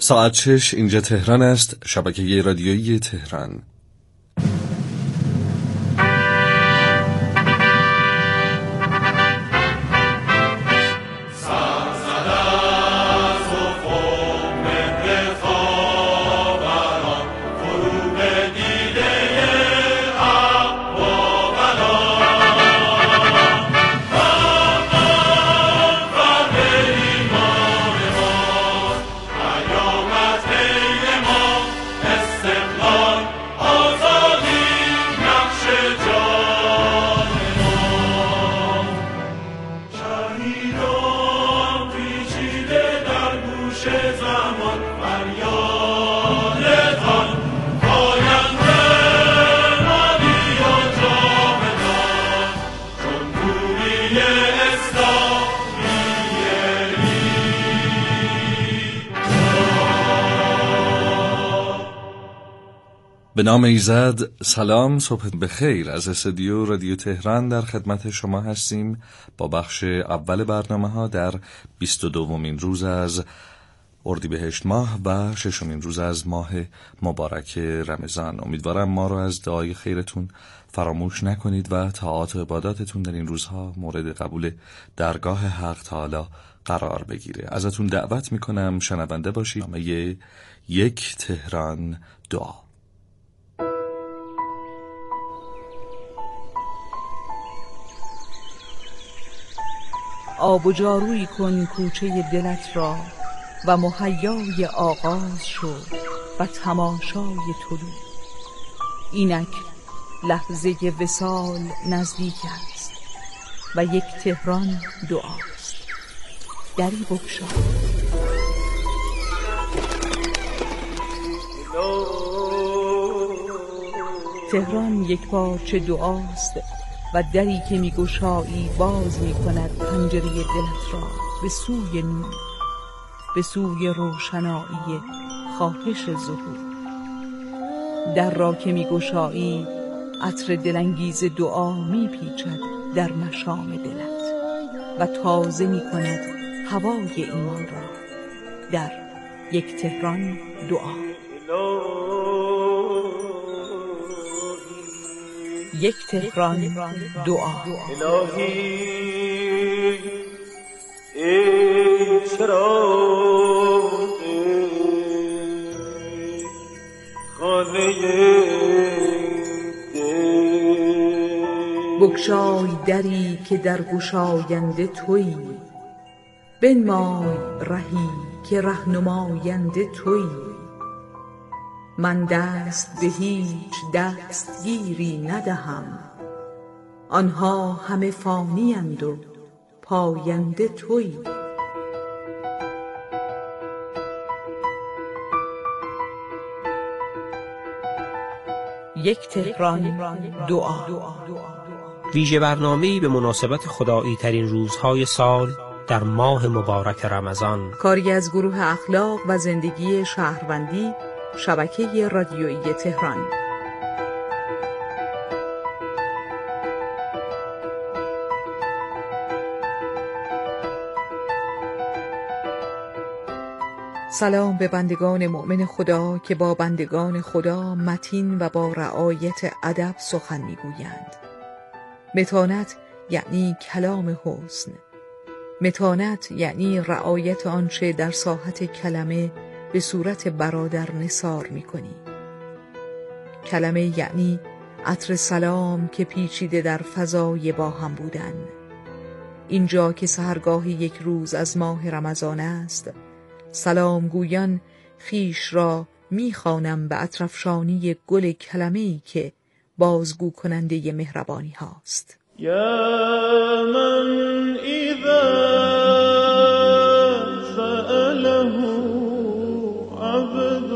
ساعت 6 اینجا تهران است، شبکه رادیویی تهران. به نام ایزد. سلام، صبح بخیر. از استودیو رادیو تهران در خدمت شما هستیم با بخش اول برنامه‌ها در 22مین روز از اردیبهشت ماه و 6مین روز از ماه مبارک رمضان. امیدوارم ما رو از دعای خیرتون فراموش نکنید و طاعات و عباداتتون در این روزها مورد قبول درگاه حق تعالی قرار بگیره. ازتون دعوت میکنم شنونده باشید برنامه یک تهران دعا. آب و جارویی کن کوچه دلت را و مهیای آغاز شو و تماشای طلوع. اینک لحظه وصال نزدیک است و یک تهران دعاست. دری بگشا. تهران یک پارچه دعاست و دری که میگشایی باز میکند پنجره دلت را به سوی نور، به سوی روشنایی خواهش ظهور. در را که میگشایی عطر دلانگیز دعا میپیچد در مشام دلت و تازه میکند هوای ایمان را. در یک تهران دعا. یک تهران دعا. الهی ای چراغ خانه دل، بگشای دری که در گشاینده تویی، بنمای رهی که رهنماینده تویی. من دست به هیچ دستگیری ندهم، آنها همه فانی اند و پاینده تویی. یک تهران دعا. ویژه برنامه‌ای به مناسبت خدایی ترین روزهای سال در ماه مبارک رمضان، کاری از گروه اخلاق و زندگی شهروندی، شبکه رادیویی تهران. سلام به بندگان مؤمن خدا که با بندگان خدا متین و با رعایت ادب سخن میگویند. متانت یعنی کلام حسن. متانت یعنی رعایت آنچه در ساحت کلمه به صورت برادر نثار می‌کنی. کلمه یعنی عطر سلام که پیچیده در فضای با هم بودن. اینجا که سحرگاه یک روز از ماه رمضان است، سلام گویان خیش را می‌خوانم به عطرافشانی گل کلمه‌ای که بازگو کننده مهربانی هاست. یا من اذا سأله عبد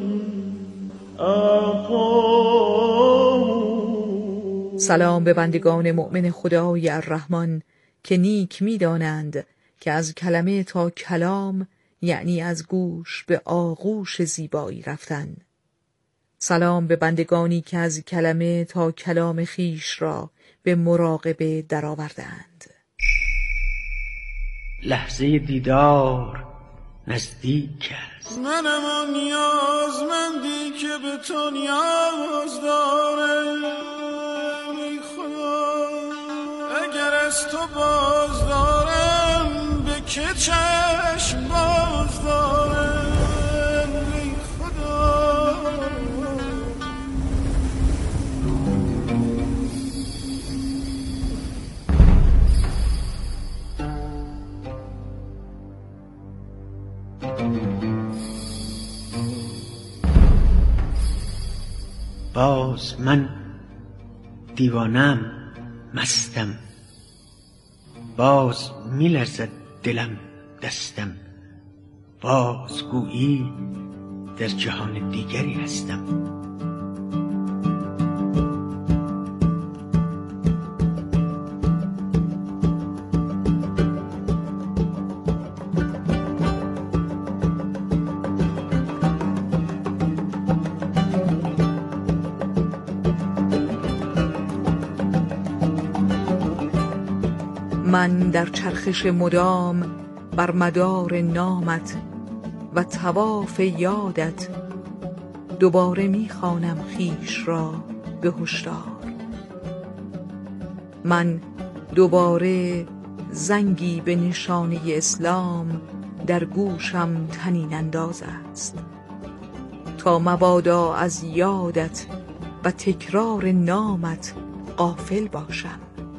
اعطاه. سلام به بندگان مؤمن خدای الرحمن که نیک می‌دانند که از کلمه تا کلام یعنی از گوش به آغوش زیبایی رفتن. سلام به بندگانی که از کلمه تا کلام خیش را به مراقبه درآوردند. لحظه دیدار نزدیک است. منم آن نیازمندی که به تو نیاز دارم. ای خدا اگر از تو باز دارم به که چشم باز دارم. ای خدا باز من دیوانم، مستم، باز می‌لرزد دلم دستم، باز گویی در جهان دیگری هستم. من در چرخش مدام بر مدار نامت و طواف یادت دوباره می‌خوانم خویش را به هشدار. من دوباره زنگی به نشانه اسلام در گوشم طنین انداز است تا مبادا از یادت و تکرار نامت غافل باشم.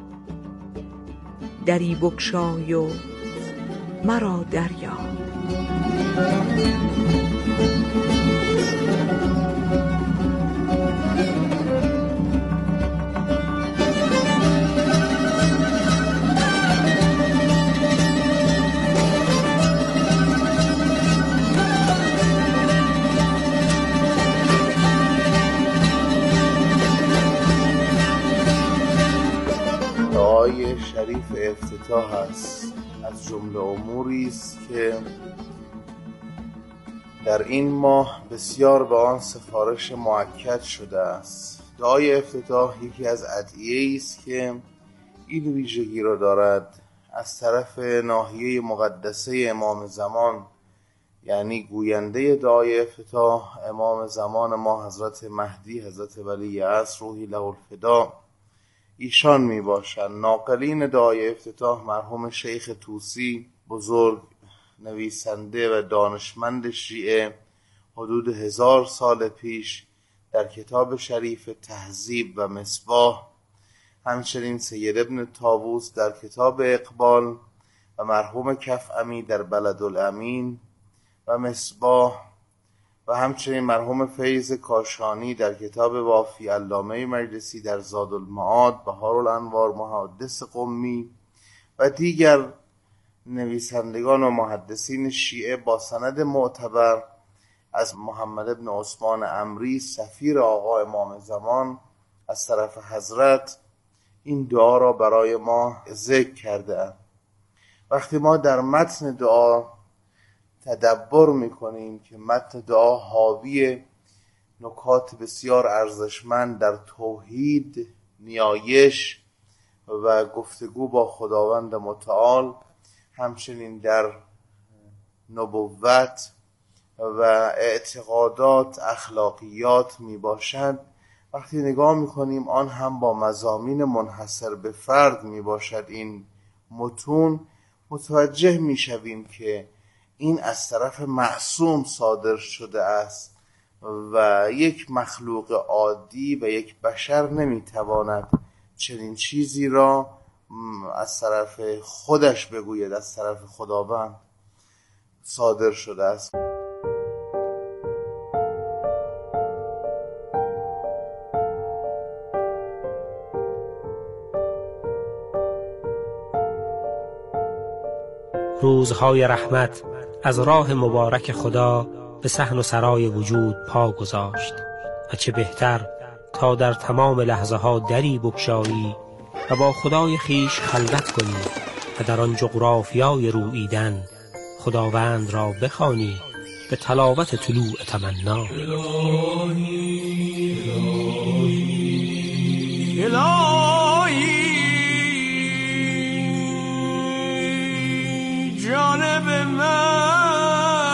دری بگشای و مرا دریاب. دعای شریف افتتاح است. از جمله اموری است که در این ماه بسیار به آن سفارش مؤکد شده است. دعای افتتاح یکی از ادعیه‌ای است که این ویژگی را دارد از طرف ناحیه مقدسه امام زمان، یعنی گوینده دعای افتتاح امام زمان ما حضرت مهدی حضرت ولی عصر روحی له الفدا ایشان می باشند. ناقلین دعای افتتاح مرحوم شیخ طوسی بزرگ، نویسنده و دانشمند شیعه، حدود 1000 سال پیش در کتاب شریف تهذیب و مصباح، همچنین سید ابن طاووس در کتاب اقبال و مرحوم کفعمی در بلدالامین و مصباح و همچنین مرحوم فیض کاشانی در کتاب وافی، علامه مجلسی در زادالمعاد، بهارالانوار محدث قمی و دیگر نویسندگان و محدثین شیعه با سند معتبر از محمد ابن عثمان عمری سفیر آقا امام زمان از طرف حضرت این دعا را برای ما ذکر کرده. وقتی ما در متن دعا تدبر میکنیم که متن دعا حاوی نکات بسیار ارزشمند در توحید، نیایش و گفتگو با خداوند متعال، همچنین در نبوت و اعتقادات، اخلاقیات می باشد، وقتی نگاه میکنیم آن هم با مضامین منحصر به فرد می باشد، این متون متوجه می شویم که این از طرف معصوم صادر شده است و یک مخلوق عادی و یک بشر نمیتواند چنین چیزی را از طرف خودش بگوید، از طرف خداوند صادر شده است. روزهای رحمت از راه مبارک خدا به صحن و سرای وجود پا گذاشت و چه بهتر تا در تمام لحظه ها دری بگشایی و با خدای خیش خلوت کنی و در آن جغرافیای روییدن خداوند را بخوانی به تلاوت طلوع تمنا. الهی جانب من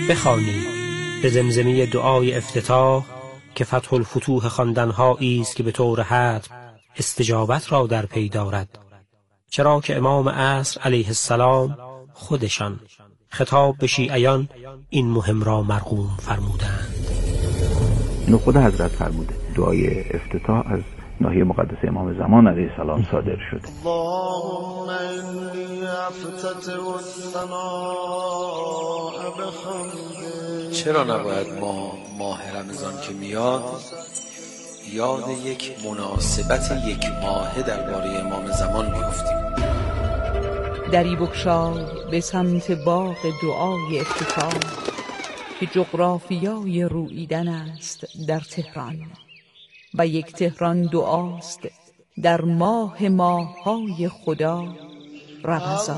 بخوانید به زمزمه دعای افتتاح که فتح الفتوح خواندن‌هایی است که به طور حتم استجابت را در پی دارد، چرا که امام عصر علیه السلام خودشان خطاب به شیعیان این مهم را مرقوم فرمودند. اینو خود حضرت فرموده. دعای افتتاح از ناحیه مقدس امام زمان علیه السلام صادر شده. اللهم انی افتتح الثناء بحمدک. چرا نباید ماه رمضان که میاد یاد یک مناسبت یک ماهه درباره امام زمان بیفتیم؟ دری بگشای به سمت باغ دعای افتتاح که جغرافیای روییدن است در تهران و یک تهران دعاست در ماه ماه‌های خدا رمضان.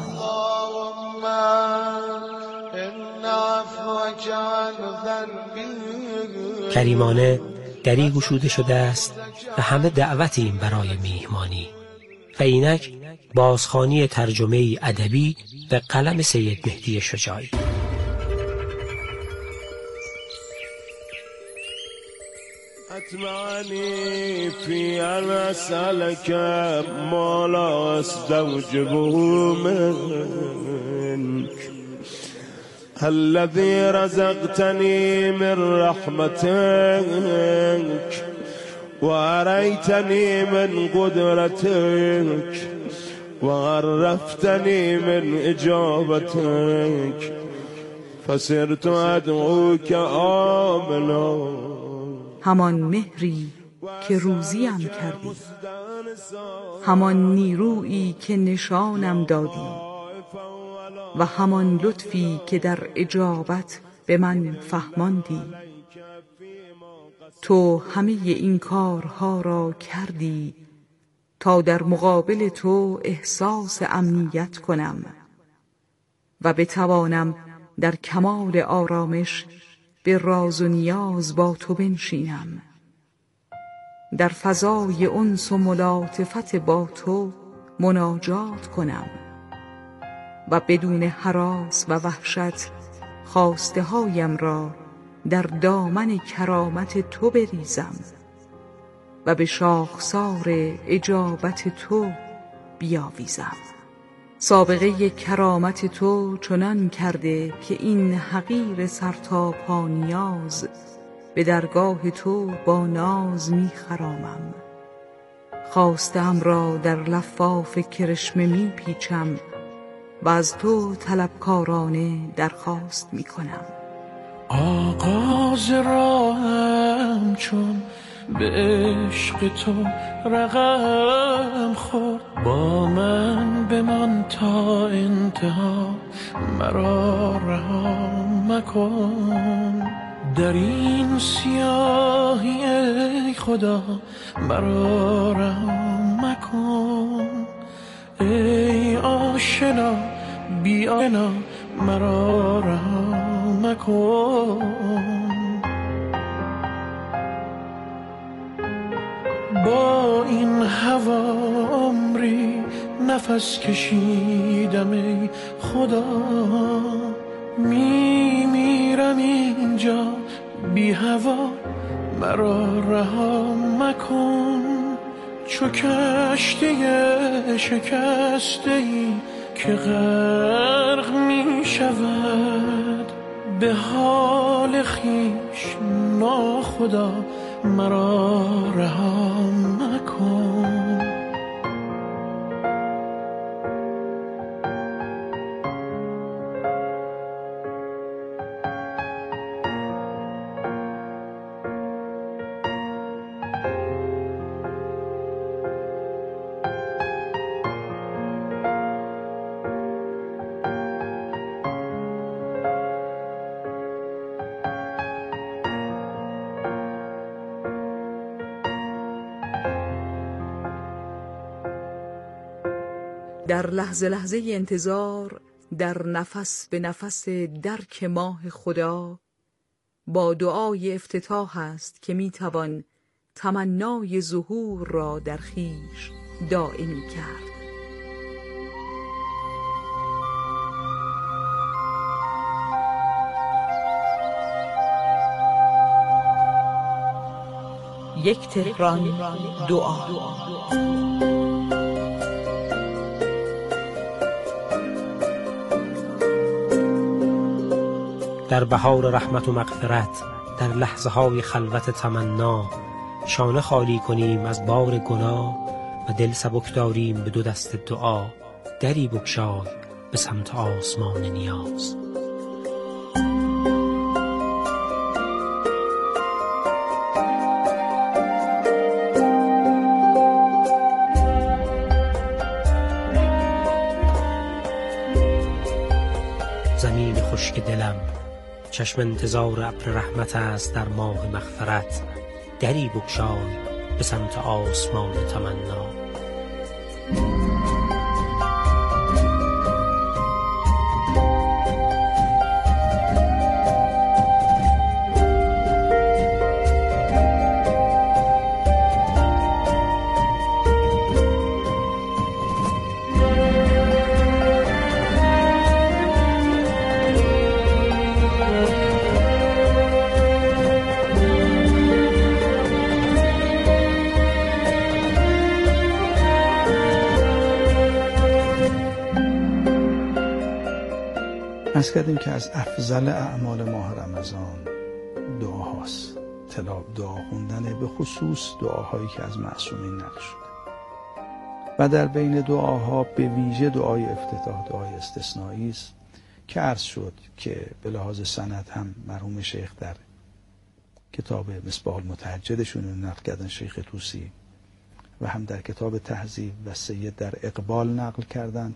کریمانه دری گشوده شده است و همه دعوتیم برای میهمانی و اینک بازخوانی ترجمه ادبی به قلم سید مهدی شجاعی. أتمعني في أن أسألك ما لا أستوجبه منك الذي رزقتني من رحمتك وأريتني من قدرتك وعرفتني من إجابتك فصرت أدعوك آمنا. همان مهری که روزیم کردی، همان نیرویی که نشانم دادی و همان لطفی که در اجابت به من فهماندی. تو همه این کارها را کردی تا در مقابل تو احساس امنیت کنم و بتوانم در کمال آرامش به راز و نیاز با تو بنشینم، در فضای انس و ملاطفت با تو مناجات کنم و بدون هراس و وحشت خواسته هایم را در دامن کرامت تو بریزم و به شاخسار اجابت تو بیاویزم. سابقه کرامت تو چنان کرده که این حقیر سرتاپا نیاز به درگاه تو با ناز می خرامم. خواستم را در لفاف کرشمه می پیچم و از تو طلبکارانه درخواست می کنم. آغاز راهم چون به عشق تو رقم خورد، با من بمان تا انتها مرا رها مکن. در این سیاهی ای خدا مرا رها مکن. ای آشنا بی آشنا مرا رها مکن. با این هوا عمری نفس کشیدم ای خدا، میمیرم اینجا بی هوا مرا رها مکن. چو کشتی شکسته ای که غرق می شود، به حال خویش ناخدا مرا رها مکن. در لحظه لحظه انتظار، در نفس به نفس درک ماه خدا، با دعای افتتاح است که میتوان تمنای ظهور را در خویش دائمی کرد. یک تهران دعا. در بهار رحمت و مغفرت، در لحظه های خلوت تمنا، شانه خالی کنیم از بار گناه و دل سبک داریم به دو دست دعا. دری بگشای به سمت آسمان نیاز. زمین خشک دلم، چشم انتظار ابر رحمت است در ماه مغفرت. دری بگشای به سمت آسمان تمنا. عرض کردیم که از افضل اعمال ماه رمضان دعاهاست. دعا خوندن، به خصوص دعاهایی که از معصومین نقل شده. و در بین دعاها به ویژه دعای افتتاح دعای استثنایی است که عرض شد که به لحاظ سند هم مرحوم شیخ در کتاب مصباح المتهجدشون نقل کردن، شیخ طوسی، و هم در کتاب تهذیب و سید در اقبال نقل کردن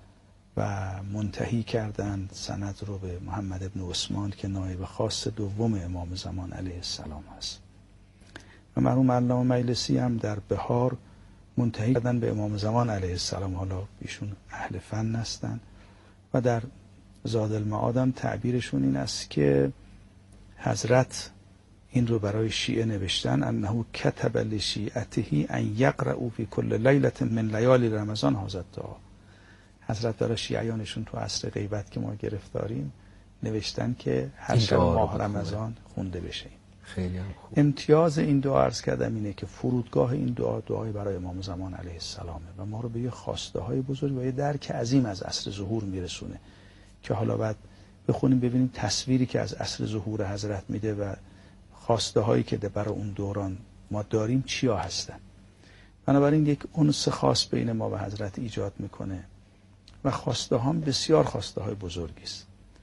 و منتهی کردند سند رو به محمد ابن عثمان که نایب خاص دوم امام زمان علیه السلام است. و مرحوم علامه مجلسی هم در بهار منتهی کردن به امام زمان علیه السلام. حالا ایشون اهل فن هستن و در زاد المعاد هم تعبیرشون این است که حضرت این رو برای شیعه نوشتن: انه کتب لشیعته ان یقرأوا فی کل لیلة من لیالی رمضان هذا الدعاء. حضرت برای شیعیانشون تو عصر غیبت که ما گرفتاریم نوشتن که هر شب ماه رمضان خونده بشه. خیلی هم خوب. امتیاز این دعا عرض کردم اینه که فرودگاه این دعای برای امام زمان علیه السلامه و ما رو به یه خواسته های بزرگ و یه درک عظیم از عصر ظهور میرسونه که حالا بعد بخونیم ببینیم تصویری که از عصر ظهور حضرت میده و خواسته هایی که برای اون دوران ما داریم چیا هستن. بنابراین یک انس خاص بین ما و حضرت ایجاد میکنه و خواسته هم بسیار خواسته های بزرگی است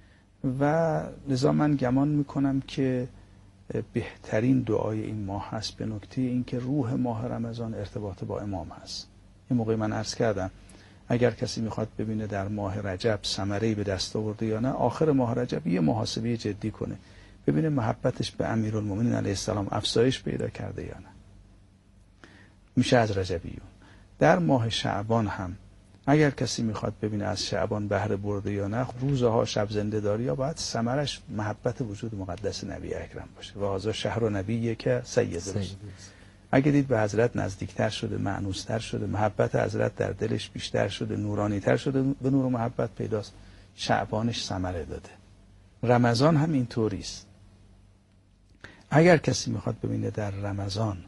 و لذا من گمان میکنم که بهترین دعای این ماه هست به نکته این که روح ماه رمضان ارتباط با امام هست. این موقع من عرض کردم اگر کسی میخواد ببینه در ماه رجب ثمره‌ای به دست آورده یا نه، آخر ماه رجب یه محاسبه جدی کنه، ببینه محبتش به امیرالمومنین علیه السلام افزایش پیدا کرده یا نه. میشه از رجبیون. در ماه شعبان هم اگر کسی میخواد ببینه از شعبان بهره برده یا نه، روزها شب زنده داری یا باید ثمرش محبت وجود مقدس نبی اکرم باشه. و هذا شهر نبیه که سید روز. اگه دید به حضرت نزدیکتر شده، مأنوستر شده، محبت حضرت در دلش بیشتر شده، نورانیتر شده، به نور و محبت پیداست، شعبانش ثمره داده. رمضان هم اینطوری است. اگر کسی میخواد ببینه در رمضان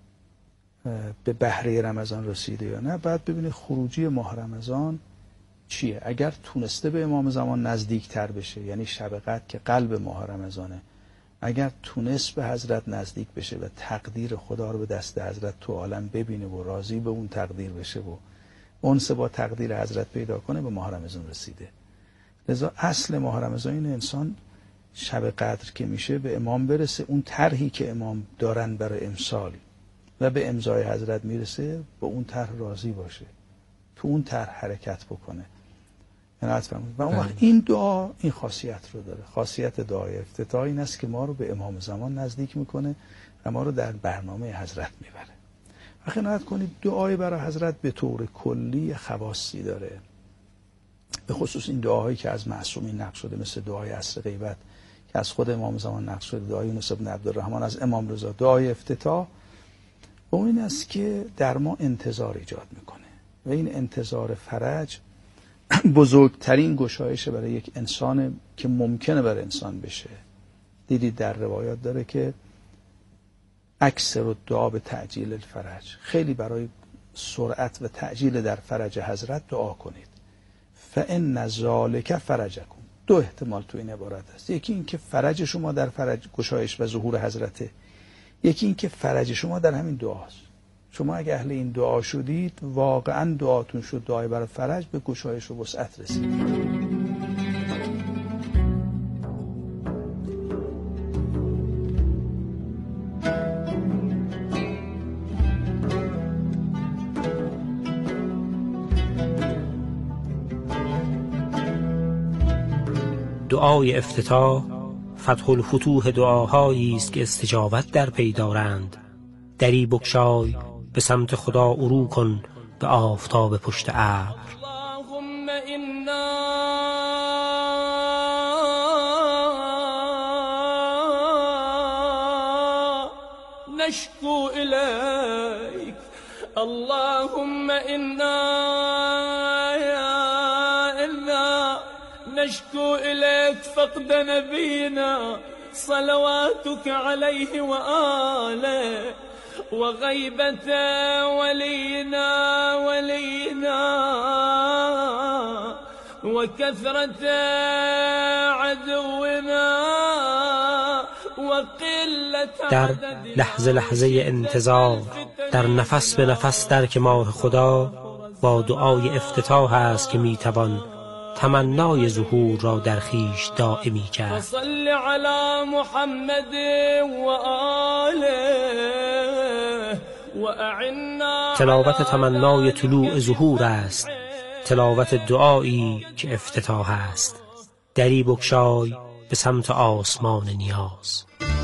به بهره رمضان رسیده یا نه، بعد ببینه خروجی ماه رمضان چیه. اگر تونسته به امام زمان نزدیکتر بشه، یعنی شب قدر که قلب ماه رمضانه، اگر تونست به حضرت نزدیک بشه و تقدیر خدا رو به دست حضرت تو عالم ببینه و راضی به اون تقدیر بشه و انس با تقدیر حضرت پیدا کنه، به ماه رمضان رسیده. لذا اصل ماه رمضان این انسان شب قدر که میشه به امام برسه، اون طرحی که امام دارن برای امسال و به امضای حضرت میرسه، با اون طرح راضی باشه، تو اون طرح حرکت بکنه. و اون وقت این دعا این خاصیت رو داره. خاصیت دعای افتتاح این است که ما رو به امام زمان نزدیک میکنه و ما رو در برنامه حضرت میبره. و قناعت کنید دعای برای حضرت به طور کلی خواصی داره، به خصوص این دعاهایی که از معصومین نقل شده، مثل دعای عصر غیبت که از خود امام زمان نقل شده، دعای یونس بن عبدالرحمن از امام رضا، دعای افتتاح، و این است که در ما انتظار ایجاد میکنه و این انتظار فرج بزرگترین گشایش برای یک انسان که ممکنه برای انسان بشه. دیدید در روایات داره که اکثر الدعا به تعجیل الفرج، خیلی برای سرعت و تعجیل در فرج حضرت دعا کنید. فان ذلک فرجکم. دو احتمال تو این عبارت است. یکی این که فرج شما در فرج گشایش و ظهور حضرته، یکی این که فرج شما در همین دعاست. شما اگه اهل این دعا شدید، واقعا دعاتون شد دعای برای فرج، به گشایش و وسعت رسیدید. دعای افتتاح فتح الفتوح دعاهایی است که استجابت در پی دارند. دری بگشای به سمت خدا عرو کن به آفتاب پشت ابر. اللهم انا نشكو الیک، اللهم انا نشكو إليك فقد نبينا صلواتك عليه وآله، وغيبة ولينا وكثرة عدونا وقلة در لحظه لحظه انتظار، در نفس به نفس درک ماه خدا، با دعای افتتاح است که میتوان تمنای ظهور را در خویش دائمی کرد. صل علی محمد و آله و اعنا. تلاوت تمنای طلوع ظهور است، تلاوت دعایی که افتتاح است. دری بگشای به سمت آسمان نیاز.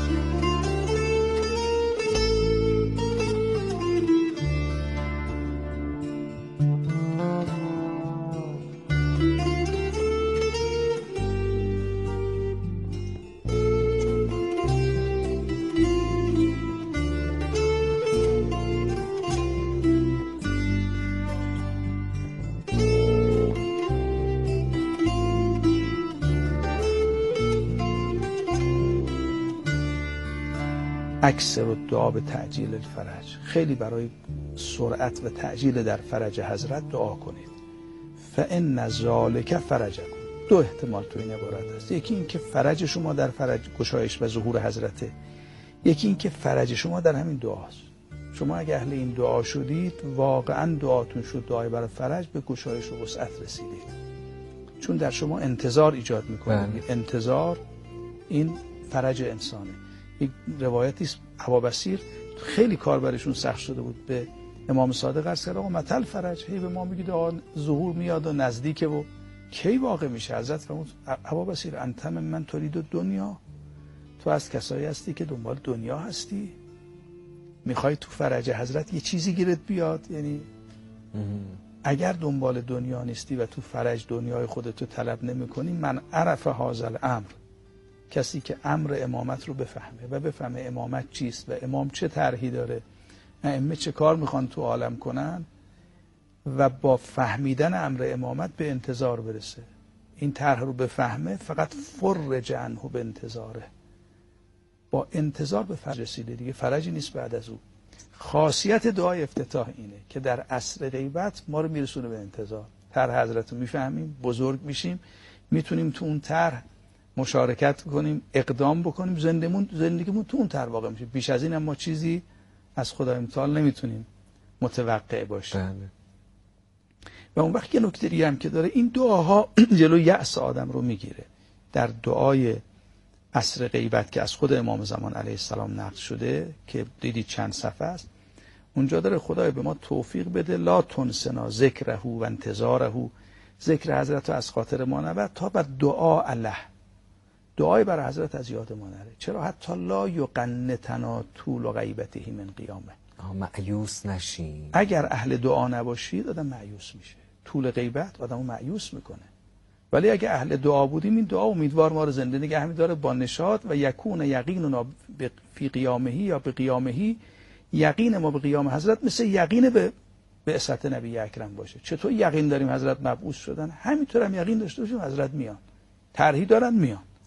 اکثر الدعا به تعجیل الفرج، خیلی برای سرعت و تعجیل در فرج حضرت دعا کنید. فان ذلک فرجکم. دو احتمال تو این عبارت است. یکی این که فرج شما در فرج گشایش و ظهور حضرته، یکی این که فرج شما در همین دعاست. شما اگه اهل این دعا شدید، واقعا دعاتون شد دعای برای فرج، به گشایش و وسعت رسیدید. چون در شما انتظار ایجاد میکنه. انتظار این فرج انسانه. یک روایتی است، ابابصیر خیلی کار برشون سخت شده بود، به امام صادق عرض کرد آقا متى الفرج، هی به ما میگید ظهور میاد و نزدیکه و کی واقع میشه؟ حضرت فرمود ابابصیر انت من ترید دنیا، تو از کسایی هستی که دنبال دنیا هستی، میخوای تو فرج حضرت یه چیزی گیرت بیاد. یعنی اگر دنبال دنیا نیستی و تو فرج دنیای خودتو طلب نمیکنی، من عرف هذا الامر، کسی که امر امامت رو بفهمه و بفهمه امامت چیست و امام چه طرحی داره، ائمه چه کار میخوان تو عالم کنن، و با فهمیدن امر امامت به انتظار برسه. این طرح رو بفهمه، فقط فرج عنه به انتظاره، با انتظار به فرج رسیده، دیگه فرجی نیست بعد از او. خاصیت دعای افتتاح اینه که در عصر غیبت ما رو میرسونه به انتظار. طرح حضرت رو میفهمیم، بزرگ میشیم، میتونیم تو اون طرح مشارکت کنیم، اقدام بکنیم، زندگیمون تو اون طرح واقع میشه. بیش از این هم ما چیزی از خدای متعال نمیتونیم متوقع باشیم. و اون وقت یه نکته دیگه هم که داره، این دعاها جلو یأس آدم رو میگیره. در دعای عصر غیبت که از خود امام زمان علیه السلام نقل شده که دیدید چند صفحه است، اونجا داره خدای به ما توفیق بده لا تنسنا ذکره و انتظاره، ذکر حضرت رو از خاطر ما نبر تا بر دعا علیه، دعای بر حضرت از یاد ما نره. چرا؟ حتی لا یقنتنا طول غیبته من قیامه، مایوس نشین. اگر اهل دعا نباشید آدم مایوس میشه. طول غیبت آدمو مایوس میکنه. ولی اگه اهل دعا بودیم، این دعا امیدوار ما رو زنده نگه می‌داره با نشاط و یکون یقیننا فی قیامه یا به قیامه، یقین ما به قیام حضرت مثل یقین به بعثت نبی اکرم باشه. چطور یقین داریم حضرت مبعوث شدن، همینطور هم یقین داشته باشیم حضرت میان، طرحی دارن میان.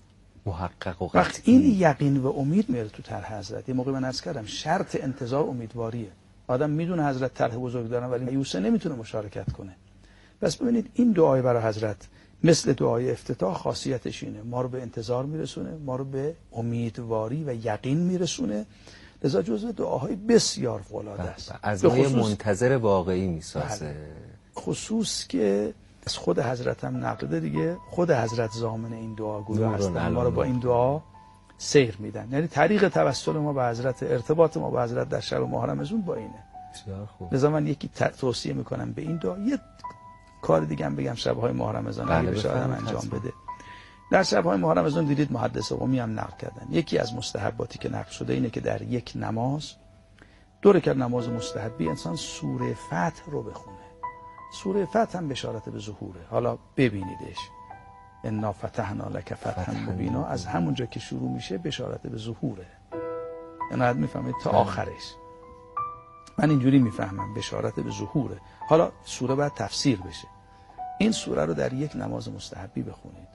محقق و قطعی. وقت این یقین و امید میاره تو طرح حضرت. یه موقع من عرض کردم شرط انتظار امیدواریه. آدم میدونه حضرت طرح بزرگ دارن ولی مایوسه نمیتونه مشارکت کنه. پس ببینید این دعای برای حضرت مثل دعای افتتاح خاصیتش اینه، ما رو به انتظار میرسونه، ما رو به امیدواری و یقین میرسونه. لذا جزو دعاهای بسیار فوق‌العاده است. از ما منتظر واقعی میسازه. خصوص که از خود حضرت هم نقل دیگه، خود حضرت ضامن این دعاگوی هستن، ما رو با این دعا سیر میدن. یعنی طریق توسل ما به حضرت، ارتباط ما با حضرت در شب ماه رمضان با اینه. لذا من یکی توصیه میکنم به این دعا. یه کار دیگه هم بگم شب‌های ماه رمضان اگه بشه آدم انجام بده. در شب‌های ماه رمضان دیدید محدث قمی هم نقل کردن، یکی از مستحباتی که نقل شده اینه که در یک نماز، دو رکعت نماز مستحبی، انسان سوره فتح رو بخونه. سوره فتح هم بشارت به ظهوره. حالا ببینیدش، انا فتحنا لک فتحا مبینا، از همونجا که شروع میشه بشارت به ظهوره. عنایت میفهمید تا آخرش. من اینجوری میفهمم بشارت به ظهوره. حالا سوره باید تفسیر بشه. این سوره رو در یک نماز مستحبی بخونید.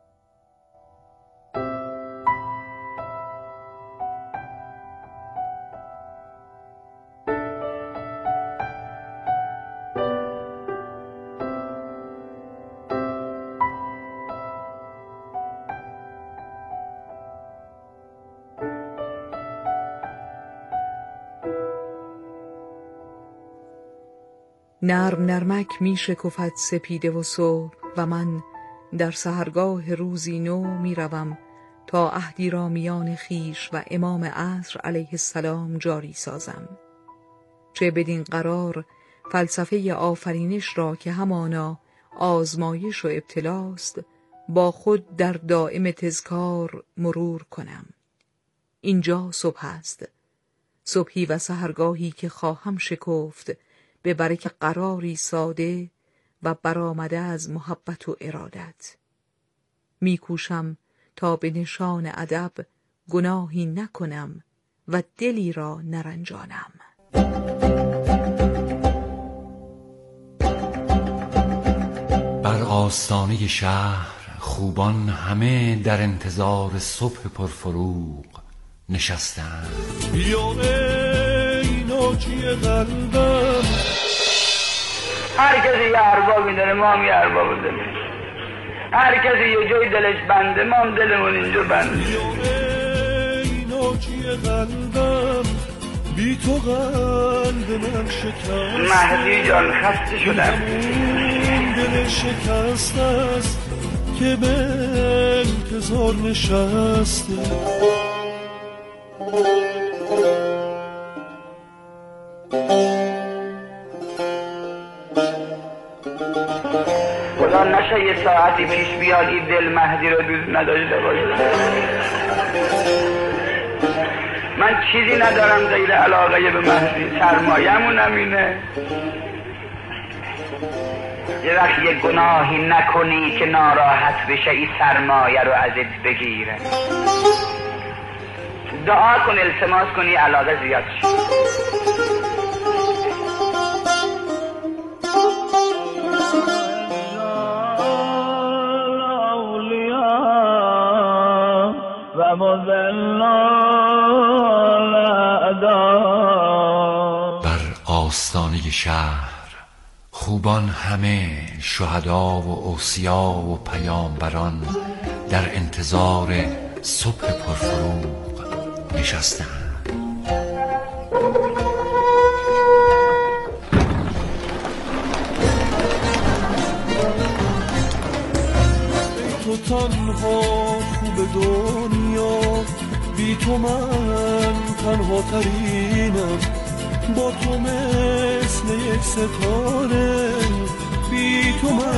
نرم نرمک می شکفد سپیده و صبح و من در سحرگاه روزی نو می روم تا عهدی را میان خویش و امام عصر علیه السلام جاری سازم. چه بدین قرار فلسفه آفرینش را که همانا آزمایش و ابتلاست با خود در دائم تذکار مرور کنم. اینجا صبح است، صبحی و سحرگاهی که خواهم شکفت به برکه قراری ساده و برآمده از محبت و ارادت. میکوشم تا به نشان ادب گناهی نکنم و دلی را نرنجانم. بر آستانه شهر خوبان همه در انتظار صبح پرفروغ نشستند. بیا ای ناجی قلبم، هر کسی یه اربابی داره، ما هم یه ارباب داریم. هر کسی یه جای دلش بنده، ما هم دلمون اینجا بنده. بیا ای ناجی قلبم، بی تو قلب من شکست. مهدی جان خسته شدم، دل شکست است که به انتظار نشسته. خدا نشه یه ساعتی پیش بیاد این دل مهدی رو دوست نداشته باشه. من چیزی ندارم غیر علاقه به مهدی، سرمایه‌مون همینه. یه وقت یه گناهی نکنی که ناراحت بشه این سرمایه رو ازت بگیره. دعا کن، التماس کنی علاقه زیاد شه. و بر آستانه شهر خوبان همه، شهدا و اوصیا و پیامبران در انتظار صبح پرفروغ نشستند. تو تنها خوب دنیا، بی تو من تنها ترینم. با تو مثل یک ستاره، بی تو من